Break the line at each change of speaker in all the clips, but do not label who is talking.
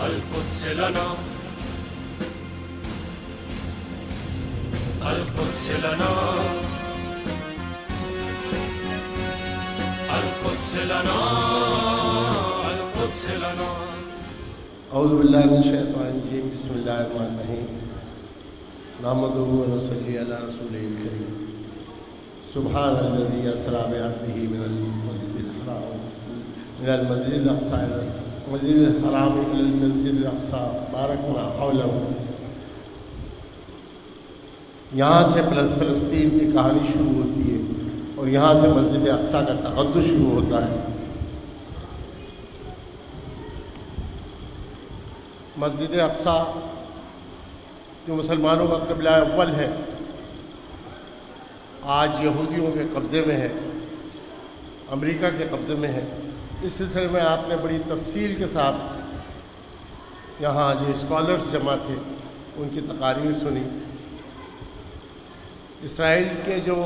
القدس لنا القدس لنا القدس لنا القدس لنا.
اعوذ باللہ من الشیطان الرجیم. بسم اللہ الرحمن الرحیم. نحمدہ و نصلی علی رسولہ الکریم. سبحان الذی اسری بعبدہ من المسجد الحرام الی المسجد الاقصی بارکنا حولہ. یہاں سے فلسطین کی کہانی شروع ہوتی ہے اور یہاں سے مسجد اقصی کا تقدس شروع ہوتا ہے. مسجد اقصی جو مسلمانوں کا قبلہ اول ہے، آج یہودیوں کے قبضے میں ہے، امریکہ کے قبضے میں ہے. اس سلسلے میں آپ نے بڑی تفصیل کے ساتھ یہاں جو اسکالرز جمع تھے ان کی تقاریر سنی. اسرائیل کے جو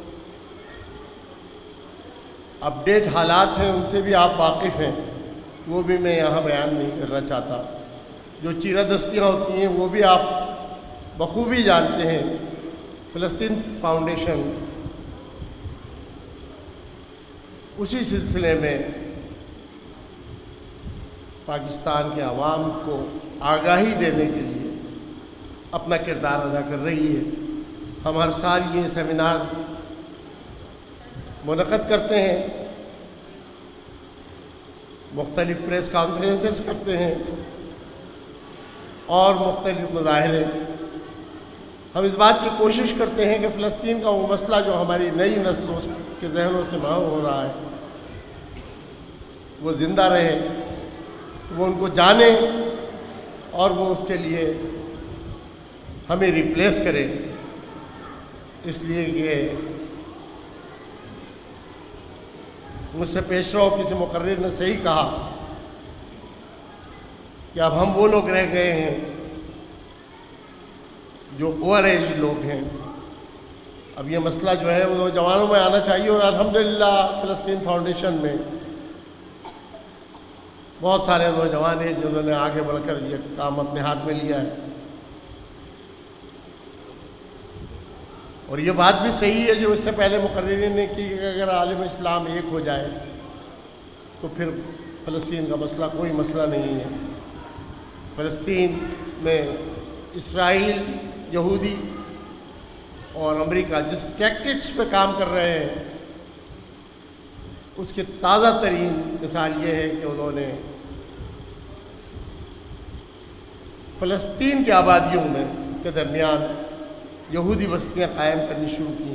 اپڈیٹ حالات ہیں ان سے بھی آپ واقف ہیں، وہ بھی میں یہاں بیان نہیں کرنا چاہتا. جو چیرہ دستیاں ہوتی ہیں وہ بھی آپ بخوبی جانتے ہیں. فلسطین فاؤنڈیشن اسی سلسلے میں پاکستان کے عوام کو آگاہی دینے کے لیے اپنا کردار ادا کر رہی ہے. ہم ہر سال یہ سیمینار منعقد کرتے ہیں، مختلف پریس کانفرنسز کرتے ہیں اور مختلف مظاہرے. ہم اس بات کی کوشش کرتے ہیں کہ فلسطین کا وہ مسئلہ جو ہماری نئی نسلوں کے ذہنوں سے محو ہو رہا ہے وہ زندہ رہے، وہ ان کو جانے اور وہ اس کے لیے ہمیں ریپلیس کرے. اس لیے کہ مجھ سے پیش رو کسی مقرر نے صحیح کہا کہ اب ہم وہ لوگ رہ گئے ہیں جو اوور ایج لوگ ہیں. اب یہ مسئلہ جو ہے وہ نوجوانوں میں آنا چاہیے اور الحمدللہ فلسطین فاؤنڈیشن میں بہت سارے نوجوان ہیں جنہوں نے آگے بڑھ کر یہ کام اپنے ہاتھ میں لیا ہے. اور یہ بات بھی صحیح ہے جو اس سے پہلے مقررین نے کی کہ اگر عالم اسلام ایک ہو جائے تو پھر فلسطین کا مسئلہ کوئی مسئلہ نہیں ہے. فلسطین میں اسرائیل، یہودی اور امریکہ جس ٹیکٹکس پہ کام کر رہے ہیں اس کی تازہ ترین مثال یہ ہے کہ انہوں نے فلسطین کی آبادیوں میں کے درمیان یہودی بستیاں قائم کرنی شروع کی.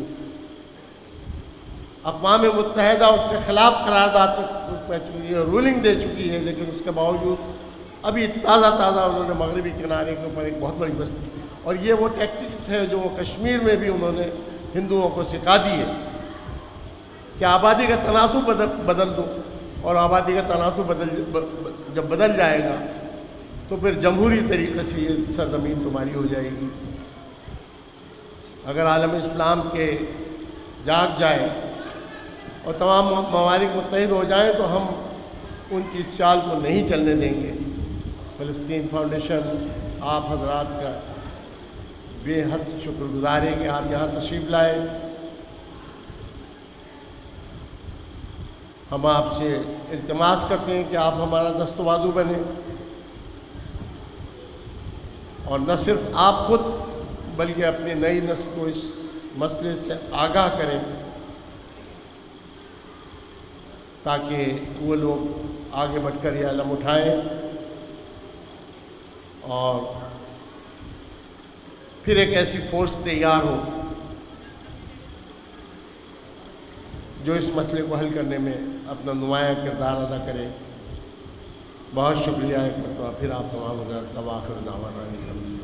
اقوام متحدہ اس کے خلاف قرارداد پہ چکی ہے، رولنگ دے چکی ہے، لیکن اس کے باوجود ابھی تازہ انہوں نے مغربی کنارے کے اوپر ایک بہت بڑی بستی، اور یہ وہ ٹیکٹکس ہے جو کشمیر میں بھی انہوں نے ہندوؤں کو سکھا دی ہے کہ آبادی کا تناسب بدل دو، اور آبادی کا تناسب جب بدل جائے گا تو پھر جمہوری طریقے سے یہ سرزمین تمہاری ہو جائے گی. اگر عالم اسلام کے جاگ جائے اور تمام ممالک متحد ہو جائیں تو ہم ان کی اس چال کو نہیں چلنے دیں گے. فلسطین فاؤنڈیشن آپ حضرات کا بے حد شکر گزار ہے کہ آپ یہاں تشریف لائے. ہم آپ سے التماس کرتے ہیں کہ آپ ہمارا دست و بازو بنیں اور نہ صرف آپ خود بلکہ اپنی نئی نسل کو اس مسئلے سے آگاہ کریں تاکہ وہ لوگ آگے بڑھ کر یہ علم اٹھائیں اور پھر ایک ایسی فورس تیار ہو جو اس مسئلے کو حل کرنے میں اپنا نمایاں کردار ادا کرے. بہت شکریہ ایک مرتبہ پھر آپ تمام حضرات کا. وآخر دعوانا الحمدللہ.